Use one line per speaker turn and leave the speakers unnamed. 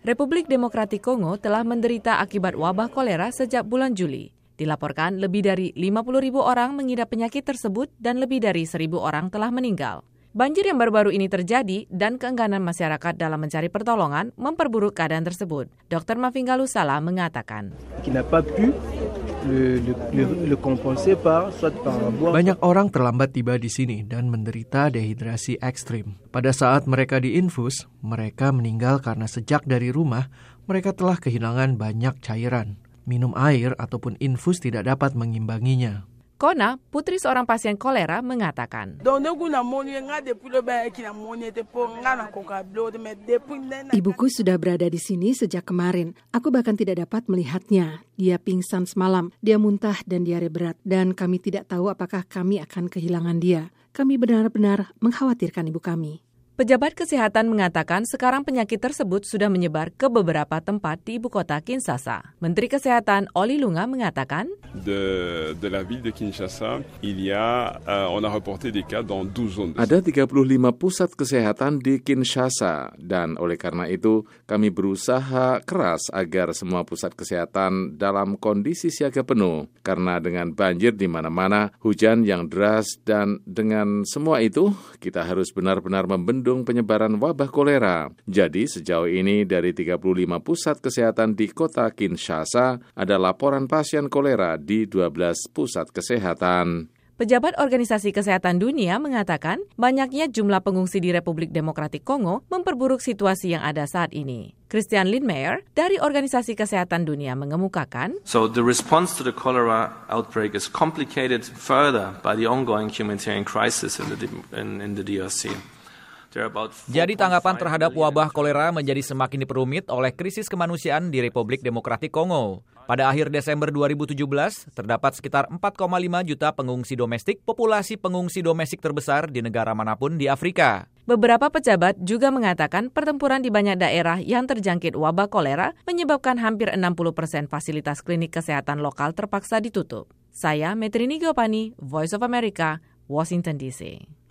Republik Demokratik Kongo telah menderita akibat wabah kolera sejak bulan Juli. Dilaporkan lebih dari 50.000 orang mengidap penyakit tersebut dan lebih dari 1.000 orang telah meninggal. Banjir yang baru-baru ini terjadi dan keengganan masyarakat dalam mencari pertolongan memperburuk keadaan tersebut. Dr. Mavingalu Salah mengatakan.
Banyak orang terlambat tiba di sini dan menderita dehidrasi ekstrim. Pada saat mereka diinfus, mereka meninggal karena sejak dari rumah, mereka telah kehilangan banyak cairan. Minum air ataupun infus tidak dapat mengimbanginya.
Kona, putri seorang pasien kolera, mengatakan.
Ibuku sudah berada di sini sejak kemarin. Aku bahkan tidak dapat melihatnya. Dia pingsan semalam, dia muntah dan diare berat. Dan kami tidak tahu apakah kami akan kehilangan dia. Kami benar-benar mengkhawatirkan ibu kami.
Pejabat kesehatan mengatakan sekarang penyakit tersebut sudah menyebar ke beberapa tempat di ibu kota Kinshasa. Menteri Kesehatan Oli Lunga mengatakan,
de la ville de Kinshasa, on a reporté des cas dans 12 zones.
Ada 35 pusat kesehatan di Kinshasa dan oleh karena itu kami berusaha keras agar semua pusat kesehatan dalam kondisi siaga penuh karena dengan banjir di mana-mana, hujan yang deras dan dengan semua itu kita harus benar-benar membendung penyebaran wabah kolera. Jadi sejauh ini dari 35 pusat kesehatan di kota Kinshasa ada laporan pasien kolera di 12 pusat kesehatan.
Pejabat Organisasi Kesehatan Dunia mengatakan banyaknya jumlah pengungsi di Republik Demokratik Kongo memperburuk situasi yang ada saat ini. Christian Lindmeier dari Organisasi Kesehatan Dunia mengemukakan,
So the response to the cholera outbreak is complicated further by the ongoing humanitarian crisis in the DRC.
Jadi tanggapan terhadap wabah kolera menjadi semakin diperumit oleh krisis kemanusiaan di Republik Demokratik Kongo. Pada akhir Desember 2017, terdapat sekitar 4,5 juta pengungsi domestik, populasi pengungsi domestik terbesar di negara manapun di Afrika.
Beberapa pejabat juga mengatakan pertempuran di banyak daerah yang terjangkit wabah kolera menyebabkan hampir 60% fasilitas klinik kesehatan lokal terpaksa ditutup. Saya Metrini Giopani, Voice of America, Washington DC.